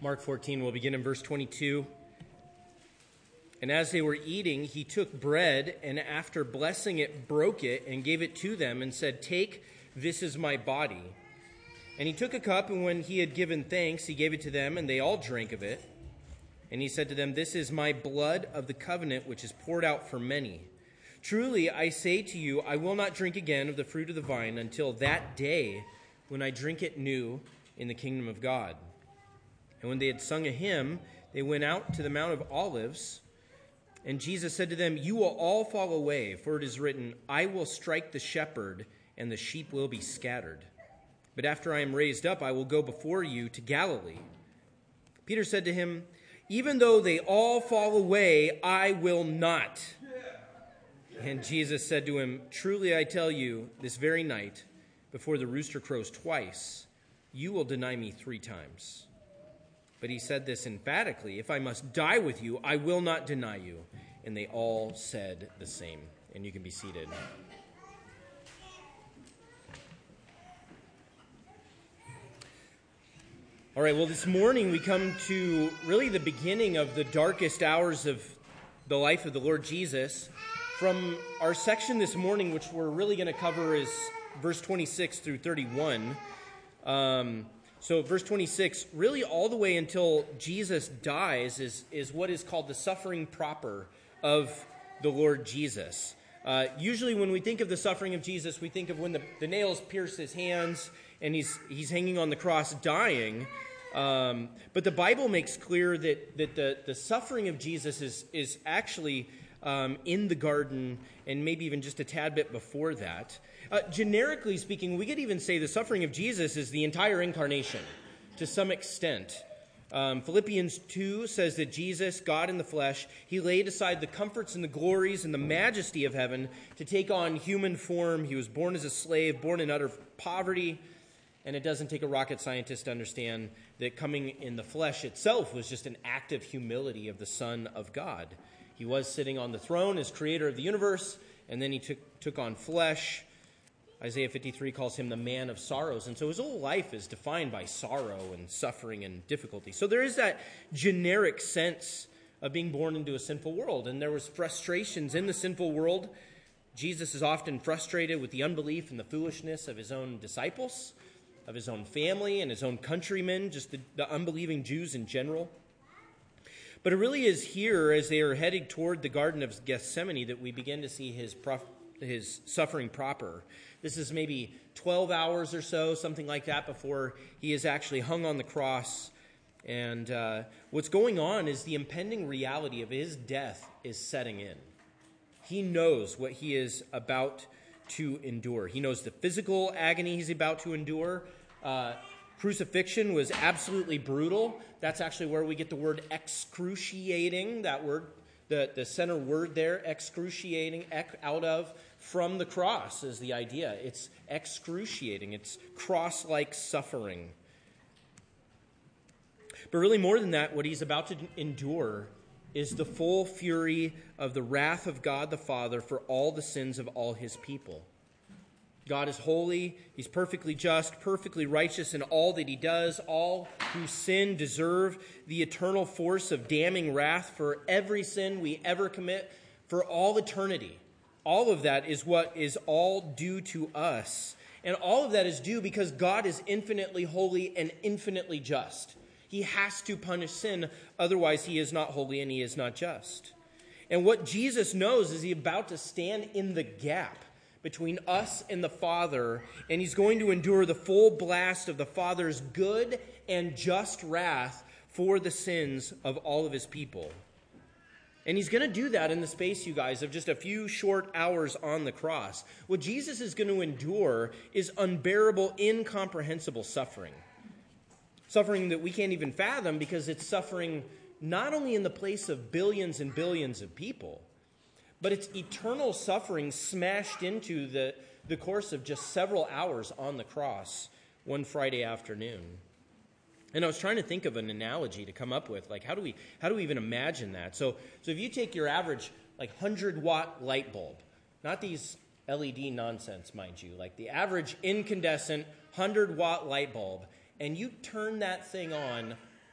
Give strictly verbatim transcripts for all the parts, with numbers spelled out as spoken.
Mark fourteen, we'll begin in verse twenty-two. And as they were eating, he took bread, and after blessing it, broke it, and gave it to them, and said, "Take, this is my body." And he took a cup, and when he had given thanks, he gave it to them, and they all drank of it. And he said to them, "This is my blood of the covenant, which is poured out for many. Truly, I say to you, I will not drink again of the fruit of the vine until that day when I drink it new in the kingdom of God." And when they had sung a hymn, they went out to the Mount of Olives. And Jesus said to them, "You will all fall away, for it is written, I will strike the shepherd, and the sheep will be scattered. But after I am raised up, I will go before you to Galilee." Peter said to him, "Even though they all fall away, I will not." And Jesus said to him, "Truly I tell you, this very night, before the rooster crows twice, you will deny me three times." But he said this emphatically, "If I must die with you, I will not deny you." And they all said the same. And you can be seated. All right, well, this morning we come to really the beginning of the darkest hours of the life of the Lord Jesus. From our section this morning, which we're really going to cover, is verse twenty-six through thirty-one. Um, so verse twenty-six, really all the way until Jesus dies, is, is what is called the suffering proper of the Lord Jesus. Uh, usually when we think of the suffering of Jesus, we think of when the, the nails pierce his hands and he's he's hanging on the cross dying. Um, but the Bible makes clear that, that the, the suffering of Jesus is, is actually um, in the garden and maybe even just a tad bit before that. Uh, generically speaking, we could even say the suffering of Jesus is the entire incarnation to some extent. Um, Philippians two says that Jesus, God in the flesh, he laid aside the comforts and the glories and the majesty of heaven to take on human form. He was born as a slave, born in utter poverty. And it doesn't take a rocket scientist to understand that coming in the flesh itself was just an act of humility of the Son of God. He was sitting on the throne as creator of the universe, and then he took, took on flesh. Isaiah fifty-three calls him the man of sorrows. And so his whole life is defined by sorrow and suffering and difficulty. So there is that generic sense of being born into a sinful world. And there was frustrations in the sinful world. Jesus is often frustrated with the unbelief and the foolishness of his own disciples, of his own family and his own countrymen, just the, the unbelieving Jews in general. But it really is here, as they are heading toward the Garden of Gethsemane, that we begin to see his prof- his suffering proper. This is maybe twelve hours or so, something like that, before he is actually hung on the cross. And uh, what's going on is the impending reality of his death is setting in. He knows what he is about to endure. He knows the physical agony he's about to endure. Uh, crucifixion was absolutely brutal. That's actually where we get the word excruciating, that word, the, the center word there, excruciating, ec, out of, from the cross is the idea. It's excruciating. It's cross-like suffering. But really more than that, what he's about to endure is the full fury of the wrath of God the Father for all the sins of all his people. God is holy, he's perfectly just, perfectly righteous in all that he does. All who sin deserve the eternal force of damning wrath for every sin we ever commit for all eternity. All of that is what is all due to us. And all of that is due because God is infinitely holy and infinitely just. He has to punish sin, otherwise he is not holy and he is not just. And what Jesus knows is he's about to stand in the gap between us and the Father, and he's going to endure the full blast of the Father's good and just wrath for the sins of all of his people. And he's going to do that in the space, you guys, of just a few short hours on the cross. What Jesus is going to endure is unbearable, incomprehensible suffering. Suffering that we can't even fathom because it's suffering not only in the place of billions and billions of people, but it's eternal suffering smashed into the, the course of just several hours on the cross one Friday afternoon. And I was trying to think of an analogy to come up with, like how do we how do we even imagine that? So so if you take your average like one hundred watt light bulb, not these L E D nonsense, mind you, like the average incandescent one hundred watt light bulb, and you turn that thing on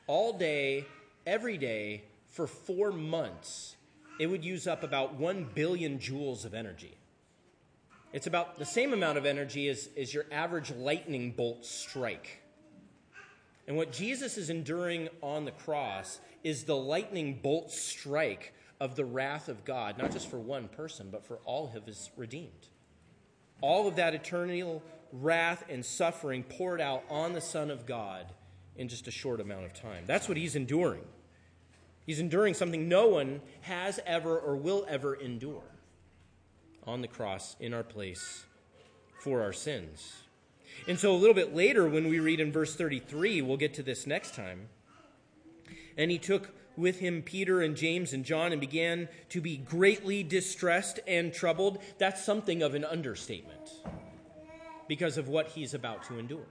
all day, every day, for four months, it would use up about one billion joules of energy. It's about the same amount of energy as, as your average lightning bolt strike. And what Jesus is enduring on the cross is the lightning bolt strike of the wrath of God, not just for one person, but for all of his redeemed. All of that eternal wrath and suffering poured out on the Son of God in just a short amount of time. That's what he's enduring. He's enduring something no one has ever or will ever endure on the cross in our place for our sins. And so a little bit later when we read in verse thirty-three, we'll get to this next time. And he took with him Peter and James and John and began to be greatly distressed and troubled. That's something of an understatement because of what he's about to endure.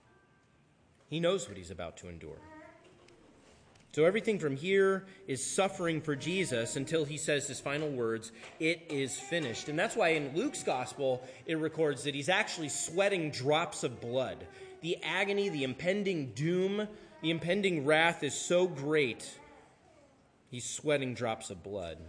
He knows what he's about to endure. So everything from here is suffering for Jesus until he says his final words, "It is finished." And that's why in Luke's gospel, it records that he's actually sweating drops of blood. The agony, the impending doom, the impending wrath is so great, he's sweating drops of blood.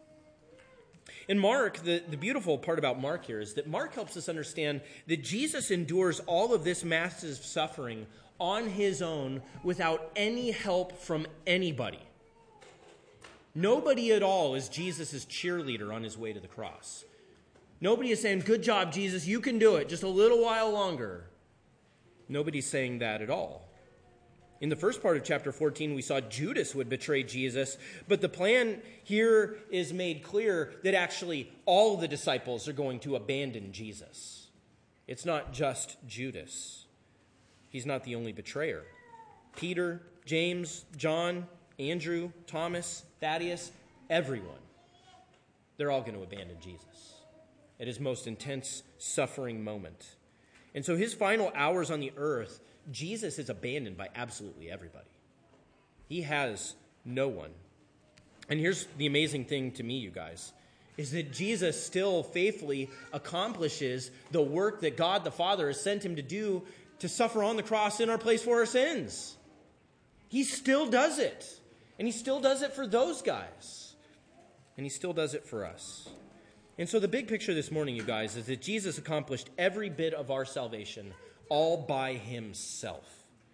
In Mark, the, the beautiful part about Mark here is that Mark helps us understand that Jesus endures all of this massive suffering on his own without any help from anybody. Nobody at all is Jesus' cheerleader on his way to the cross. Nobody is saying, "Good job, Jesus, you can do it, just a little while longer." Nobody's saying that at all. In the first part of chapter fourteen, we saw Judas would betray Jesus, but the plan here is made clear that actually all of the disciples are going to abandon Jesus. It's not just Judas. He's not the only betrayer. Peter, James, John, Andrew, Thomas, Thaddeus, everyone, they're all going to abandon Jesus at his most intense suffering moment. And so his final hours on the earth, Jesus is abandoned by absolutely everybody. He has no one. And here's the amazing thing to me, you guys, is that Jesus still faithfully accomplishes the work that God the Father has sent him to do, to suffer on the cross in our place for our sins. He still does it. And he still does it for those guys. And he still does it for us. And so the big picture this morning, you guys, is that Jesus accomplished every bit of our salvation all by himself.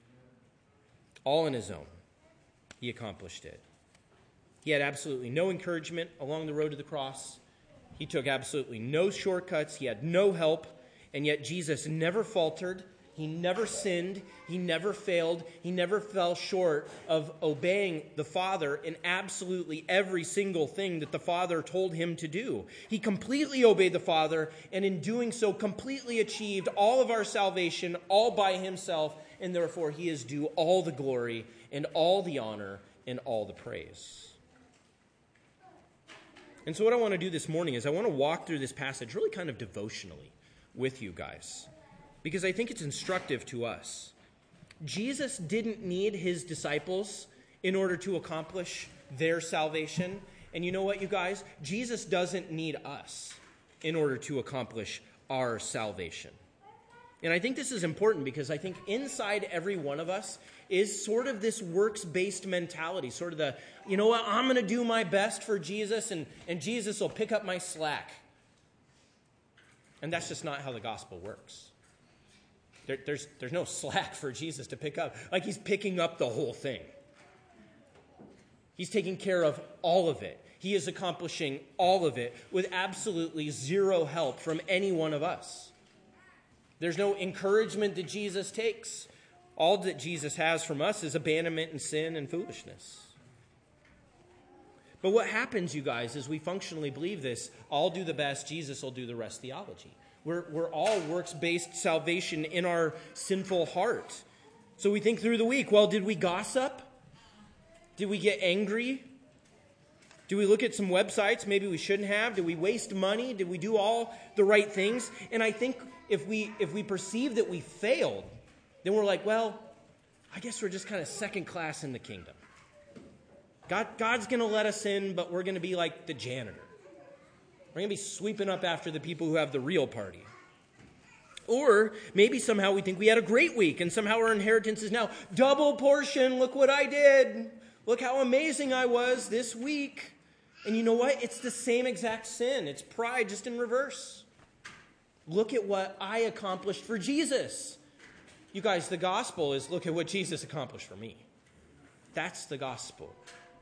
All on his own. He accomplished it. He had absolutely no encouragement along the road to the cross. He took absolutely no shortcuts. He had no help. And yet Jesus never faltered. He never sinned. He never failed. He never fell short of obeying the Father in absolutely every single thing that the Father told him to do. He completely obeyed the Father, and in doing so completely achieved all of our salvation all by himself, and therefore he is due all the glory and all the honor and all the praise. And so what I want to do this morning is I want to walk through this passage really kind of devotionally with you guys, because I think it's instructive to us. Jesus didn't need his disciples in order to accomplish their salvation. And you know what, you guys? Jesus doesn't need us in order to accomplish our salvation. And I think this is important because I think inside every one of us is sort of this works-based mentality, sort of the, you know what, I'm going to do my best for Jesus, and, and Jesus will pick up my slack. And that's just not how the gospel works. There, there's, there's no slack for Jesus to pick up. Like he's picking up the whole thing. He's taking care of all of it. He is accomplishing all of it with absolutely zero help from any one of us. There's no encouragement that Jesus takes. All that Jesus has from us is abandonment and sin and foolishness. But what happens, you guys, is we functionally believe this. I'll do the best, Jesus will do the rest theology. We're, we're all works-based salvation in our sinful heart. So we think through the week, well, did we gossip? Did we get angry? Did we look at some websites maybe we shouldn't have? Did we waste money? Did we do all the right things? And I think if we if we perceive that we failed, then we're like, well, I guess we're just kind of second class in the kingdom. God, God's going to let us in, but we're going to be like the janitor. We're going to be sweeping up after the people who have the real party. Or maybe somehow we think we had a great week and somehow our inheritance is now double portion. Look what I did. Look how amazing I was this week. And you know what? It's the same exact sin. It's pride just in reverse. Look at what I accomplished for Jesus. You guys, the gospel is look at what Jesus accomplished for me. That's the gospel.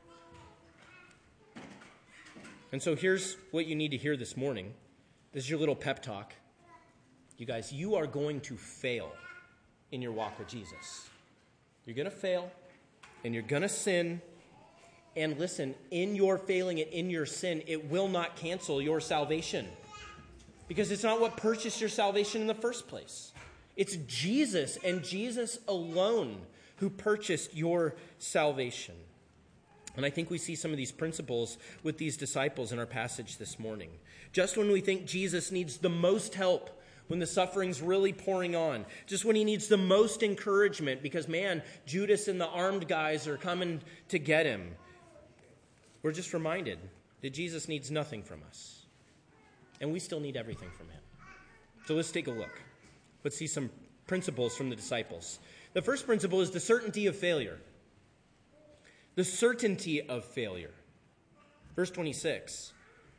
And so here's what you need to hear this morning. This is your little pep talk. You guys, you are going to fail in your walk with Jesus. You're going to fail, and you're going to sin. And listen, in your failing and in your sin, it will not cancel your salvation. Because it's not what purchased your salvation in the first place. It's Jesus and Jesus alone who purchased your salvation. And I think we see some of these principles with these disciples in our passage this morning. Just when we think Jesus needs the most help, when the suffering's really pouring on, just when he needs the most encouragement because, man, Judas and the armed guys are coming to get him, we're just reminded that Jesus needs nothing from us. And we still need everything from him. So let's take a look. Let's see some principles from the disciples. The first principle is the certainty of failure. The certainty of failure. Verse twenty-six.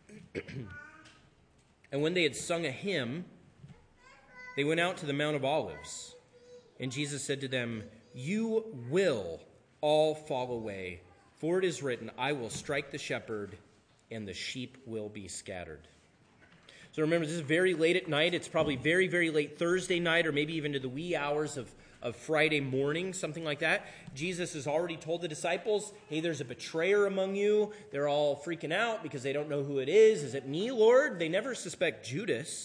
And when they had sung a hymn, they went out to the Mount of Olives. And Jesus said to them, you will all fall away, for it is written, I will strike the shepherd, and the sheep will be scattered. So remember, this is very late at night. It's probably very, very late Thursday night, or maybe even to the wee hours of, of Friday morning, something like that. Jesus has already told the disciples, hey, there's a betrayer among you. They're all freaking out because they don't know who it is. Is it me, Lord? They never suspect Judas.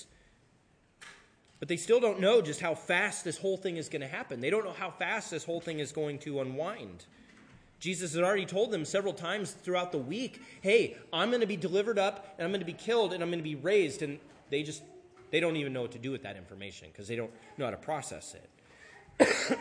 But they still don't know just how fast this whole thing is going to happen. They don't know how fast this whole thing is going to unwind. Jesus had already told them several times throughout the week, hey, I'm going to be delivered up, and I'm going to be killed, and I'm going to be raised. And they just, they don't even know what to do with that information because they don't know how to process it.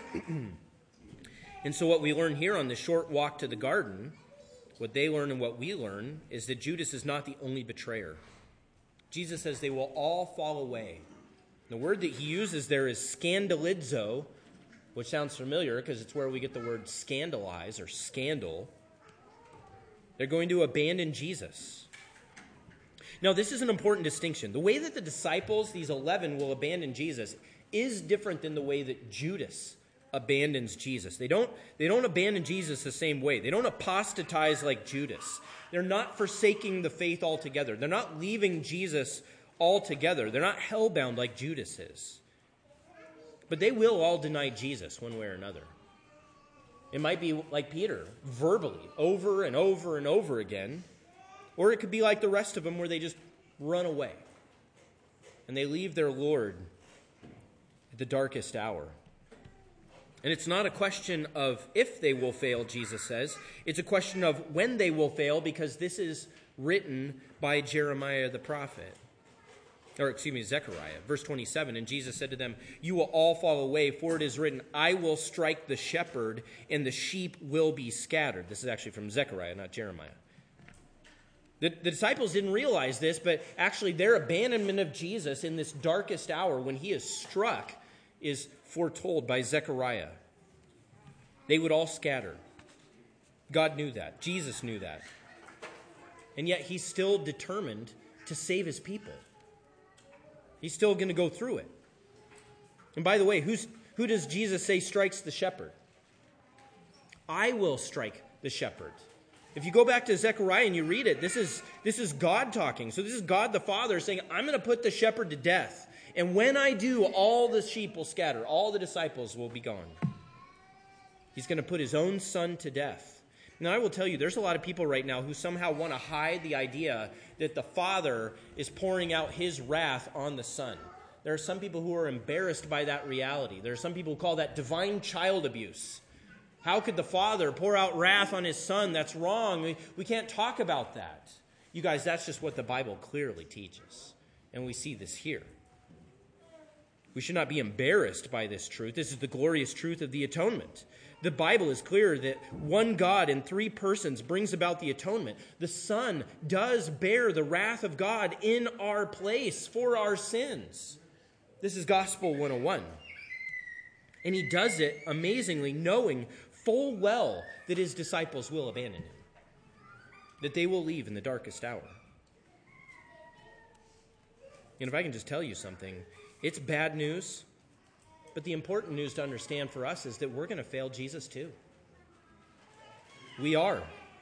And so what we learn here on this short walk to the garden, what they learn and what we learn, is that Judas is not the only betrayer. Jesus says they will all fall away. The word that he uses there is scandalizo, which sounds familiar because it's where we get the word scandalize or scandal. They're going to abandon Jesus. Now, this is an important distinction. The way that the disciples, these eleven, will abandon Jesus is different than the way that Judas abandons Jesus. They don't, they don't abandon Jesus the same way. They don't apostatize like Judas. They're not forsaking the faith altogether. They're not leaving Jesus altogether. They're not hellbound like Judas is. But they will all deny Jesus one way or another. It might be like Peter, verbally, over and over and over again. Or it could be like the rest of them where they just run away. And they leave their Lord at the darkest hour. And it's not a question of if they will fail, Jesus says. It's a question of when they will fail, because this is written by Jeremiah the prophet. Or, excuse me, Zechariah. Verse twenty-seven, and Jesus said to them, you will all fall away, for it is written, I will strike the shepherd, and the sheep will be scattered. This is actually from Zechariah, not Jeremiah. The, the disciples didn't realize this, but actually their abandonment of Jesus in this darkest hour when he is struck is foretold by Zechariah. They would all scatter. God knew that. Jesus knew that. And yet he's still determined to save his people. He's still going to go through it. And by the way, who's, who does Jesus say strikes the shepherd? I will strike the shepherd. If you go back to Zechariah and you read it, this is, this is God talking. So this is God the Father saying, I'm going to put the shepherd to death. And when I do, all the sheep will scatter. All the disciples will be gone. He's going to put his own son to death. Now, I will tell you, there's a lot of people right now who somehow want to hide the idea that the Father is pouring out his wrath on the Son. There are some people who are embarrassed by that reality. There are some people who call that divine child abuse. How could the Father pour out wrath on his Son? That's wrong. We, we can't talk about that. You guys, that's just what the Bible clearly teaches. And we see this here. We should not be embarrassed by this truth. This is the glorious truth of the atonement. The Bible is clear that one God in three persons brings about the atonement. The Son does bear the wrath of God in our place for our sins. This is Gospel one oh one. And he does it amazingly, knowing full well that his disciples will abandon him, that they will leave in the darkest hour. And if I can just tell you something, it's bad news, but the important news to understand for us is that we're going to fail Jesus too. We are.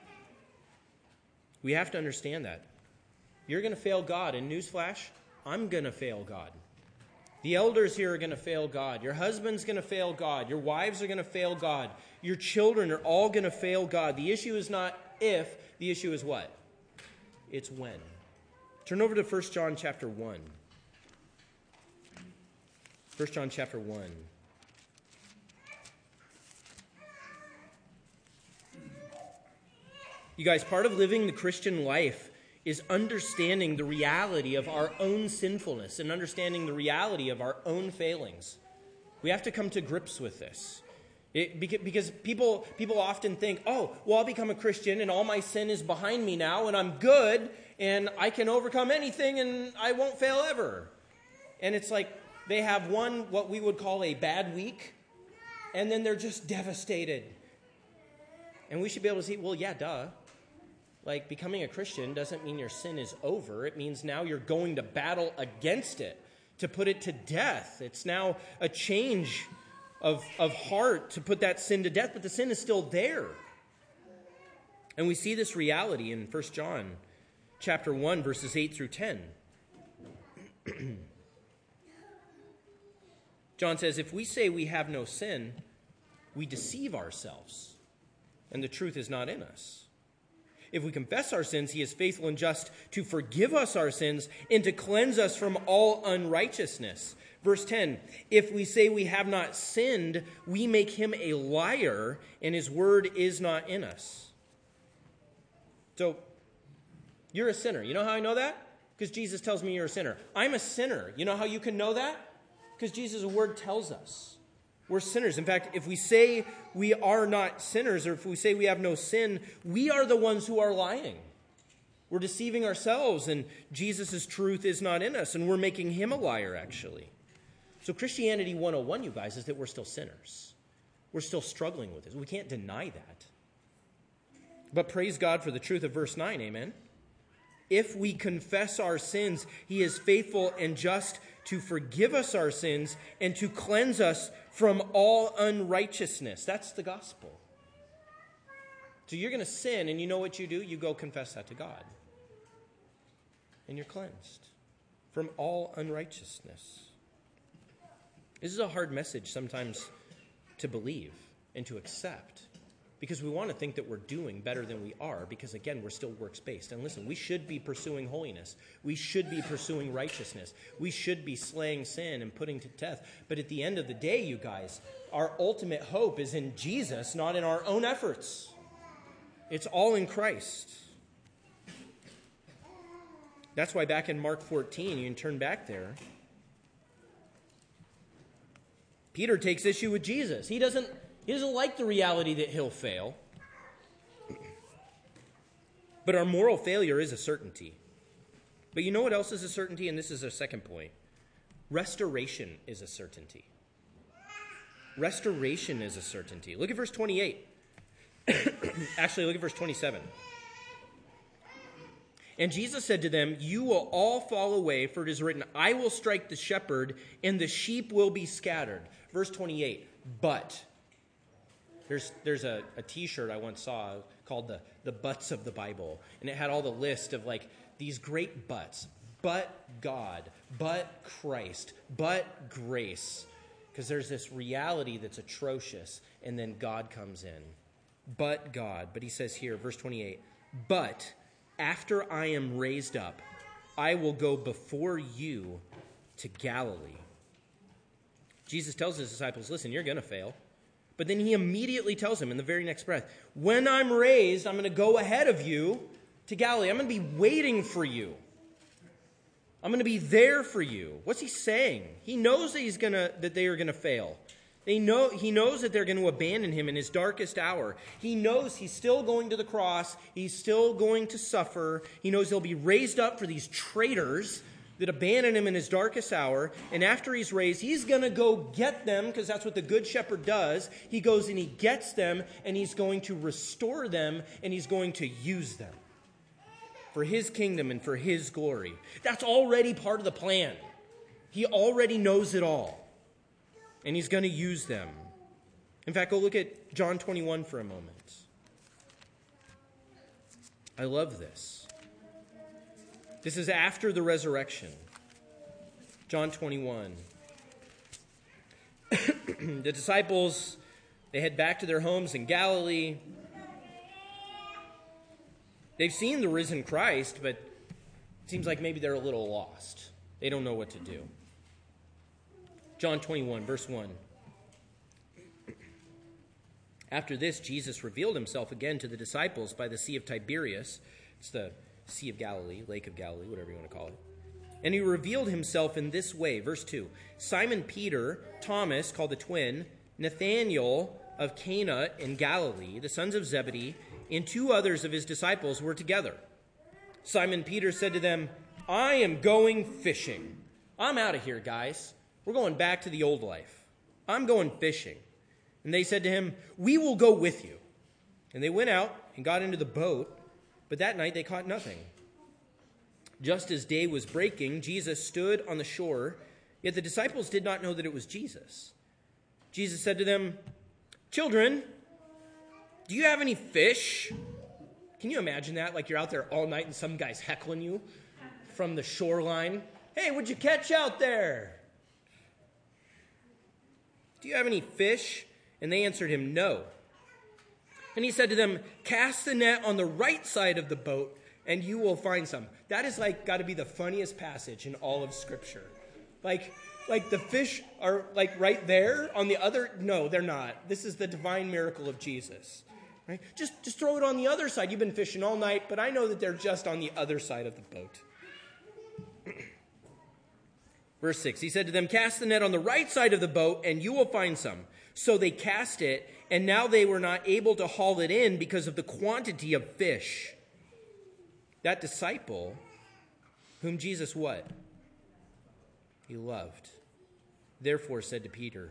We have to understand that. You're going to fail God, and newsflash, I'm going to fail God. The elders here are going to fail God. Your husband's going to fail God. Your wives are going to fail God. Your children are all going to fail God. The issue is not if, the issue is what? It's when. Turn over to First John chapter one. First John chapter one. You guys, part of living the Christian life is understanding the reality of our own sinfulness and understanding the reality of our own failings. We have to come to grips with this. It, because people, people often think, oh, well, I'll become a Christian and all my sin is behind me now and I'm good and I can overcome anything and I won't fail ever. And it's like they have one, what we would call a bad week, and then they're just devastated. And we should be able to see, well, yeah, duh. Like, becoming a Christian doesn't mean your sin is over. It means now you're going to battle against it, to put it to death. It's now a change of, of heart to put that sin to death, but the sin is still there. And we see this reality in First John chapter one, verses eight through ten. John says, if we say we have no sin, we deceive ourselves, and the truth is not in us. If we confess our sins, he is faithful and just to forgive us our sins and to cleanse us from all unrighteousness. Verse ten, if we say we have not sinned, we make him a liar, and his word is not in us. So, you're a sinner. You know how I know that? Because Jesus tells me you're a sinner. I'm a sinner. You know how you can know that? Because Jesus' word tells us. We're sinners. In fact, if we say we are not sinners, or if we say we have no sin, we are the ones who are lying. We're deceiving ourselves, and Jesus' truth is not in us, and we're making him a liar, actually. So Christianity one oh one, you guys, is that we're still sinners. We're still struggling with this. We can't deny that. But praise God for the truth of verse nine, amen? If we confess our sins, he is faithful and just to forgive us our sins and to cleanse us from all unrighteousness. That's the gospel. So you're going to sin, and you know what you do? You go confess that to God. And you're cleansed from all unrighteousness. This is a hard message sometimes to believe and to accept, because we want to think that we're doing better than we are, because, again, we're still works-based. And listen, we should be pursuing holiness. We should be pursuing righteousness. We should be slaying sin and putting to death. But at the end of the day, you guys, our ultimate hope is in Jesus, not in our own efforts. It's all in Christ. That's why back in Mark fourteen, you can turn back there, Peter takes issue with Jesus. He doesn't... He doesn't like the reality that he'll fail. But our moral failure is a certainty. But you know what else is a certainty? And this is our second point. Restoration is a certainty. Restoration is a certainty. Look at verse twenty-eight. Actually, look at verse twenty-seven. And Jesus said to them, you will all fall away, for it is written, I will strike the shepherd, and the sheep will be scattered. Verse twenty-eight, but... There's there's a, a T-shirt I once saw called the, the Butts of the Bible. And it had all the list of like these great buts. But God, but Christ, but grace. Because there's this reality that's atrocious. And then God comes in. But God. But he says here, verse twenty-eight, but after I am raised up, I will go before you to Galilee. Jesus tells his disciples, listen, you're going to fail. But then he immediately tells him in the very next breath, when I'm raised, I'm going to go ahead of you to Galilee. I'm going to be waiting for you. I'm going to be there for you. What's he saying? He knows that he's going to that they are going to fail. They know he knows that they're going to abandon him in his darkest hour. He knows he's still going to the cross. He's still going to suffer. He knows he'll be raised up for these traitors that abandon him in his darkest hour, and after he's raised, he's going to go get them, because that's what the good shepherd does. He goes and he gets them, and he's going to restore them, and he's going to use them for his kingdom and for his glory. That's already part of the plan. He already knows it all, and he's going to use them. In fact, go look at John twenty-one for a moment. I love this. This is after the resurrection. John twenty-one. The disciples, they head back to their homes in Galilee. They've seen the risen Christ, but it seems like maybe they're a little lost. They don't know what to do. John twenty-one, verse one. After this, Jesus revealed himself again to the disciples by the Sea of Tiberias. It's the Sea of Galilee, Lake of Galilee, whatever you want to call it. And he revealed himself in this way. Verse two. Simon Peter, Thomas, called the twin, Nathanael of Cana in Galilee, the sons of Zebedee, and two others of his disciples were together. Simon Peter said to them, I am going fishing. I'm out of here, guys. We're going back to the old life. I'm going fishing. And they said to him, we will go with you. And they went out and got into the boat, but that night they caught nothing. Just as day was breaking, Jesus stood on the shore, yet the disciples did not know that it was Jesus. Jesus said to them, children, do you have any fish? Can you imagine that? Like you're out there all night and some guy's heckling you from the shoreline. Hey, what'd you catch out there? Do you have any fish? And they answered him, no. And he said to them, cast the net on the right side of the boat, and you will find some. That is like got to be the funniest passage in all of Scripture. Like, like the fish are like right there on the other. No, they're not. This is the divine miracle of Jesus. Right? Just, just throw it on the other side. You've been fishing all night, but I know that they're just on the other side of the boat. Verse six, he said to them, cast the net on the right side of the boat, and you will find some. So they cast it, and now they were not able to haul it in because of the quantity of fish. That disciple, whom Jesus what? He loved. Therefore said to Peter,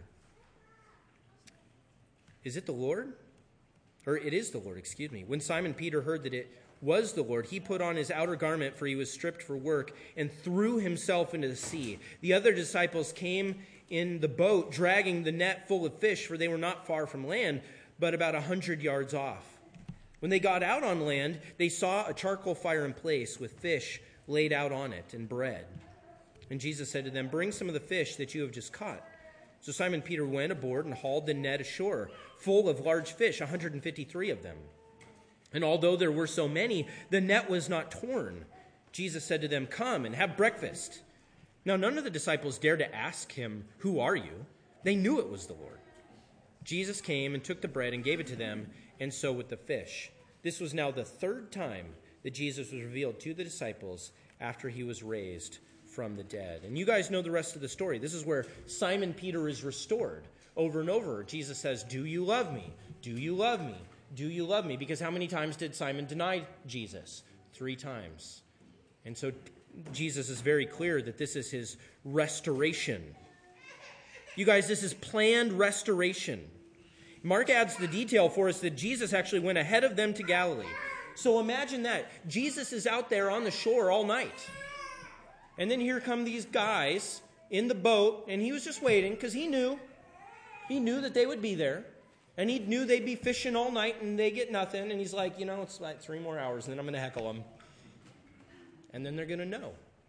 is it the Lord? Or it is the Lord, excuse me. When Simon Peter heard that it was the Lord, he put on his outer garment, for he was stripped for work, and threw himself into the sea. The other disciples came in the boat, dragging the net full of fish, for they were not far from land, but about a hundred yards off. When they got out on land, they saw a charcoal fire in place with fish laid out on it and bread. And Jesus said to them, bring some of the fish that you have just caught. So Simon Peter went aboard and hauled the net ashore, full of large fish, one hundred fifty-three of them. And although there were so many, the net was not torn. Jesus said to them, come and have breakfast. Now none of the disciples dared to ask him, who are you? They knew it was the Lord. Jesus came and took the bread and gave it to them, and so with the fish. This was now the third time that Jesus was revealed to the disciples after he was raised from the dead. And you guys know the rest of the story. This is where Simon Peter is restored. Over and over, Jesus says, do you love me? Do you love me? Do you love me? Because how many times did Simon deny Jesus? Three times. And so Jesus is very clear that this is his restoration. You guys, this is planned restoration. Mark adds the detail for us that Jesus actually went ahead of them to Galilee. So imagine that. Jesus is out there on the shore all night. And then here come these guys in the boat, and he was just waiting because he knew. He knew that they would be there. And he knew they'd be fishing all night and they get nothing. And he's like, you know, it's like three more hours and then I'm going to heckle them. And then they're going to know.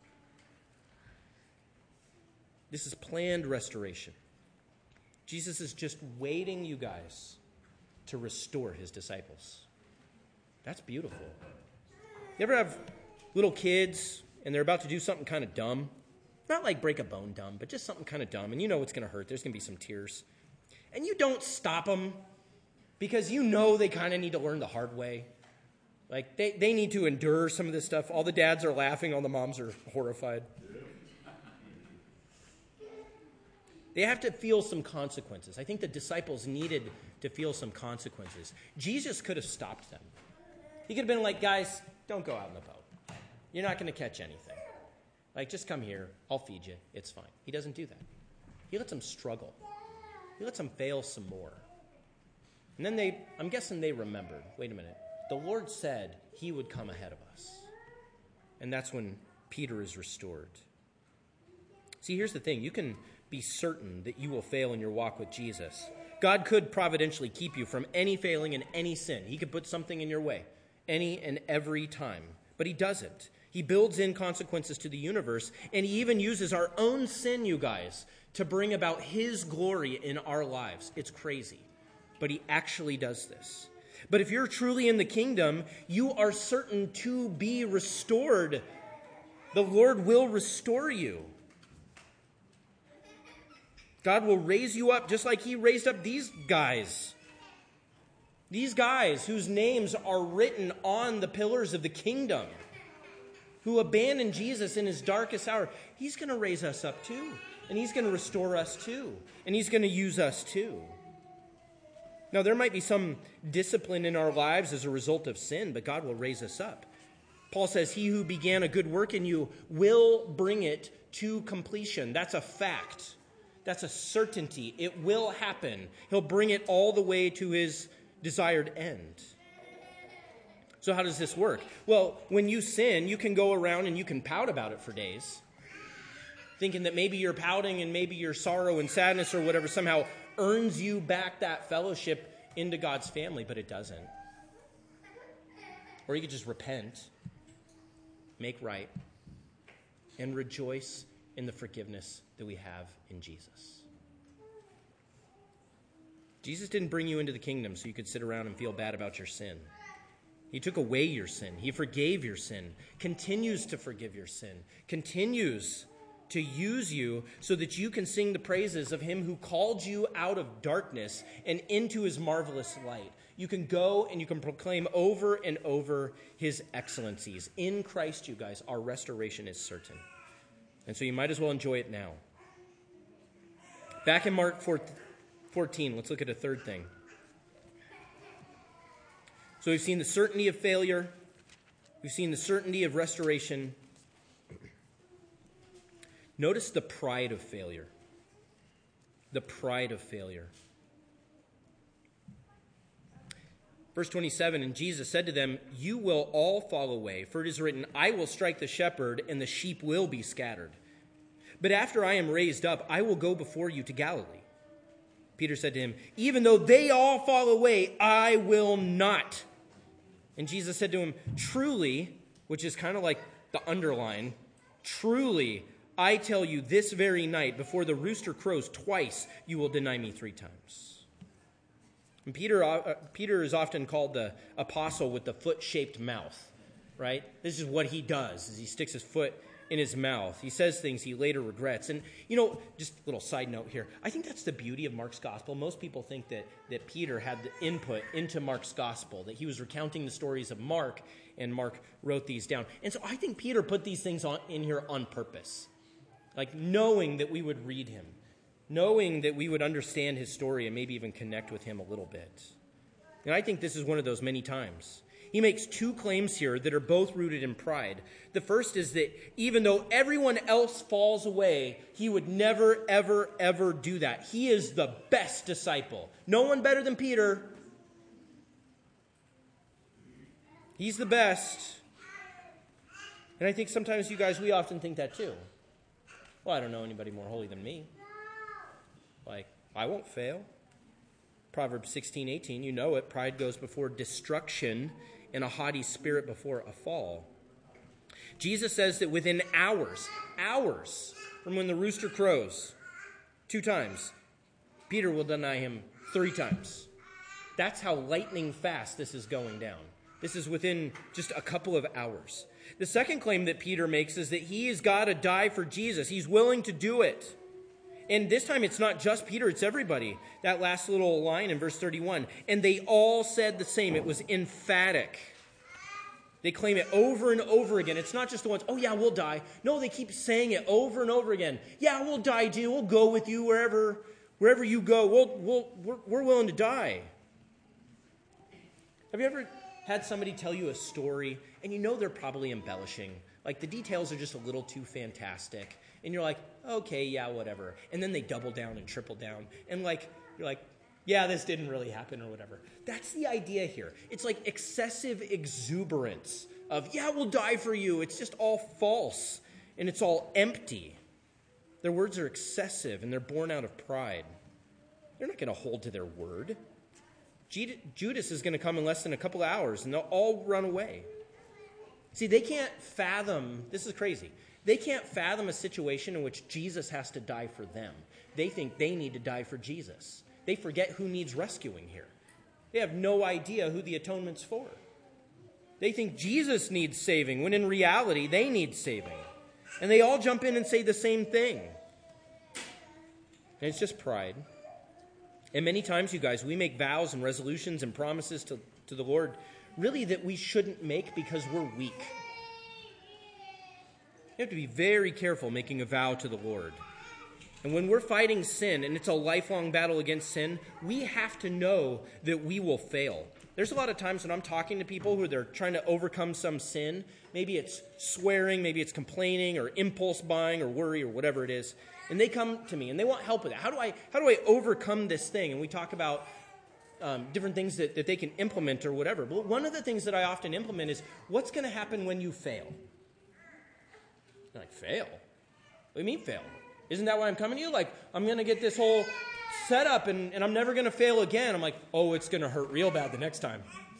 This is planned restoration. Jesus is just waiting, you guys, to restore his disciples. That's beautiful. You ever have little kids and they're about to do something kind of dumb? Not like break a bone dumb, but just something kind of dumb. And you know it's going to hurt. There's going to be some tears. And you don't stop them because you know they kind of need to learn the hard way. Like, they, they need to endure some of this stuff. All the dads are laughing. All the moms are horrified. They have to feel some consequences. I think the disciples needed to feel some consequences. Jesus could have stopped them. He could have been like, guys, don't go out in the boat. You're not going to catch anything. Like, just come here. I'll feed you. It's fine. He doesn't do that. He lets them struggle. He lets them fail some more. And then they, I'm guessing they remembered, wait a minute, the Lord said he would come ahead of us. And that's when Peter is restored. See, here's the thing. You can be certain that you will fail in your walk with Jesus. God could providentially keep you from any failing in any sin. He could put something in your way any and every time. But he doesn't. He builds in consequences to the universe, and he even uses our own sin, you guys, to bring about his glory in our lives. It's crazy. But he actually does this. But if you're truly in the kingdom, you are certain to be restored. The Lord will restore you. God will raise you up just like he raised up these guys. These guys whose names are written on the pillars of the kingdom, who abandoned Jesus in his darkest hour. He's going to raise us up too. And he's going to restore us too. And he's going to use us too. Now, there might be some discipline in our lives as a result of sin, but God will raise us up. Paul says, he who began a good work in you will bring it to completion. That's a fact. That's a certainty. It will happen. He'll bring it all the way to his desired end. So how does this work? Well, when you sin, you can go around and you can pout about it for days, thinking that maybe your pouting and maybe your sorrow and sadness or whatever somehow earns you back that fellowship into God's family, but it doesn't. Or you could just repent, make right, and rejoice in the forgiveness that we have in Jesus. Jesus didn't bring you into the kingdom so you could sit around and feel bad about your sin. He took away your sin. He forgave your sin, continues to forgive your sin, continues to use you so that you can sing the praises of him who called you out of darkness and into his marvelous light. You can go and you can proclaim over and over his excellencies. In Christ, you guys, our restoration is certain. And so you might as well enjoy it now. Back in Mark fourteen, let's look at a third thing. So we've seen the certainty of failure. We've seen the certainty of restoration. Notice the pride of failure. The pride of failure. Verse twenty-seven, and Jesus said to them, you will all fall away, for it is written, I will strike the shepherd, and the sheep will be scattered. But after I am raised up, I will go before you to Galilee. Peter said to him, even though they all fall away, I will not. And Jesus said to him, truly, which is kind of like the underline, truly, I tell you, this very night, before the rooster crows twice, you will deny me three times. And Peter, uh, Peter is often called the apostle with the foot-shaped mouth, right? This is what he does, is he sticks his foot in his mouth. He says things he later regrets. And, you know, just a little side note here. I think that's the beauty of Mark's gospel. Most people think that, that Peter had the input into Mark's gospel, that he was recounting the stories of Mark, and Mark wrote these down. And so I think Peter put these things on, in here on purpose. Like knowing that we would read him, knowing that we would understand his story and maybe even connect with him a little bit. And I think this is one of those many times. He makes two claims here that are both rooted in pride. The first is that even though everyone else falls away, he would never, ever, ever do that. He is the best disciple. No one better than Peter. He's the best. And I think sometimes you guys, we often think that too. Well, I don't know anybody more holy than me. Like, I won't fail. Proverbs sixteen eighteen, you know it. Pride goes before destruction, and a haughty spirit before a fall. Jesus says that within hours, hours from when the rooster crows, two times, Peter will deny him three times. That's how lightning fast this is going down. This is within just a couple of hours. The second claim that Peter makes is that he has got to die for Jesus. He's willing to do it. And this time it's not just Peter, it's everybody. That last little line in verse thirty-one. And they all said the same. It was emphatic. They claim it over and over again. It's not just the ones, oh yeah, we'll die. No, they keep saying it over and over again. Yeah, we'll die too. We'll go with you wherever, wherever you go. We'll, we'll, we're, we're willing to die. Have you ever had somebody tell you a story and you know they're probably embellishing? Like, the details are just a little too fantastic. And you're like, okay, yeah, whatever. And then they double down and triple down. And, like, you're like, yeah, this didn't really happen or whatever. That's the idea here. It's like excessive exuberance of, yeah, we'll die for you. It's just all false. And it's all empty. Their words are excessive, and they're born out of pride. They're not going to hold to their word. Judas is going to come in less than a couple of hours, and they'll all run away. See, they can't fathom, this is crazy, they can't fathom a situation in which Jesus has to die for them. They think they need to die for Jesus. They forget who needs rescuing here. They have no idea who the atonement's for. They think Jesus needs saving, when in reality, they need saving. And they all jump in and say the same thing. And it's just pride. And many times, you guys, we make vows and resolutions and promises to, to the Lord really that we shouldn't make because we're weak. You have to be very careful making a vow to the Lord. And when we're fighting sin, and it's a lifelong battle against sin, we have to know that we will fail. There's a lot of times when I'm talking to people who they're trying to overcome some sin. Maybe it's swearing, maybe it's complaining, or impulse buying, or worry, or whatever it is. And they come to me, and they want help with it. How do I, how do I overcome this thing? And we talk about Um, different things that, that they can implement or whatever. But one of the things that I often implement is, what's going to happen when you fail? You're like, fail? What do you mean fail? Isn't that why I'm coming to you? Like, I'm going to get this whole setup and, and I'm never going to fail again. I'm like, oh, it's going to hurt real bad the next time.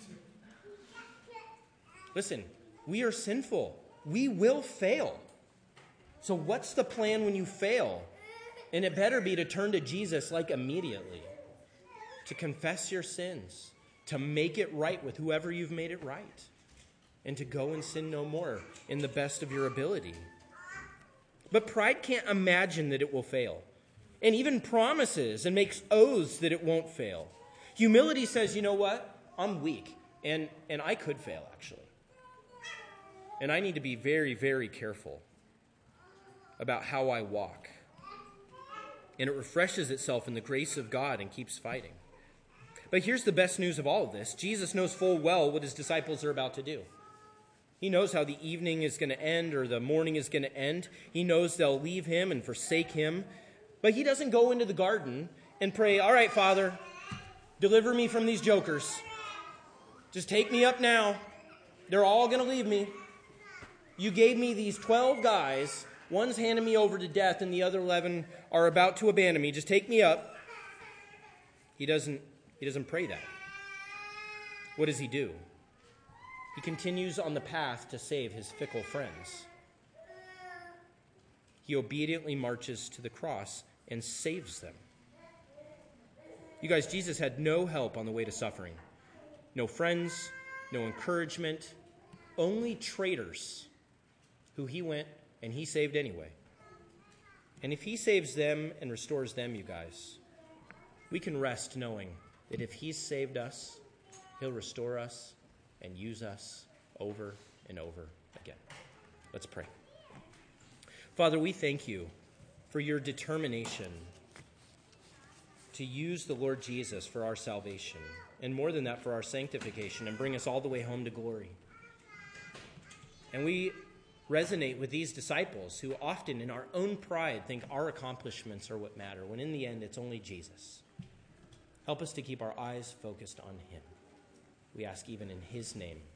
Listen, we are sinful. We will fail. So what's the plan when you fail? And it better be to turn to Jesus like immediately. To confess your sins, to make it right with whoever you've made it right, and to go and sin no more in the best of your ability. But pride can't imagine that it will fail, and even promises and makes oaths that it won't fail. Humility says, you know what? I'm weak, and, and I could fail, actually. And I need to be very, very careful about how I walk. And it refreshes itself in the grace of God and keeps fighting. But here's the best news of all of this. Jesus knows full well what his disciples are about to do. He knows how the evening is going to end or the morning is going to end. He knows they'll leave him and forsake him. But he doesn't go into the garden and pray, all right, Father, deliver me from these jokers. Just take me up now. They're all going to leave me. You gave me these twelve guys. One's handing me over to death and the other eleven are about to abandon me. Just take me up. He doesn't He doesn't pray that. What does he do? He continues on the path to save his fickle friends. He obediently marches to the cross and saves them. You guys, Jesus had no help on the way to suffering. No friends, no encouragement, only traitors who he went and he saved anyway. And if he saves them and restores them, you guys, we can rest knowing that if he's saved us, he'll restore us and use us over and over again. Let's pray. Father, we thank you for your determination to use the Lord Jesus for our salvation, and more than that, for our sanctification, and bring us all the way home to glory. And we resonate with these disciples who often in our own pride think our accomplishments are what matter, when in the end it's only Jesus. Help us to keep our eyes focused on him. We ask even in his name.